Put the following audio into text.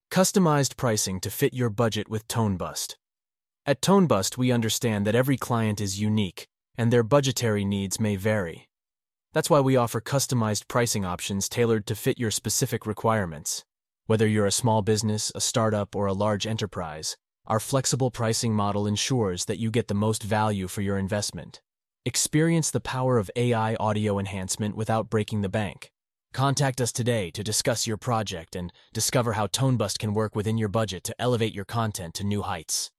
Customized pricing to fit your budget with ToneBust. At ToneBust, we understand that every client is unique, and their budgetary needs may vary. That's why we offer customized pricing options tailored to fit your specific requirements. Whether you're a small business, a startup, or a large enterprise, our flexible pricing model ensures that you get the most value for your investment. Experience the power of AI audio enhancement without breaking the bank. Contact us today to discuss your project and discover how ToneBust can work within your budget to elevate your content to new heights.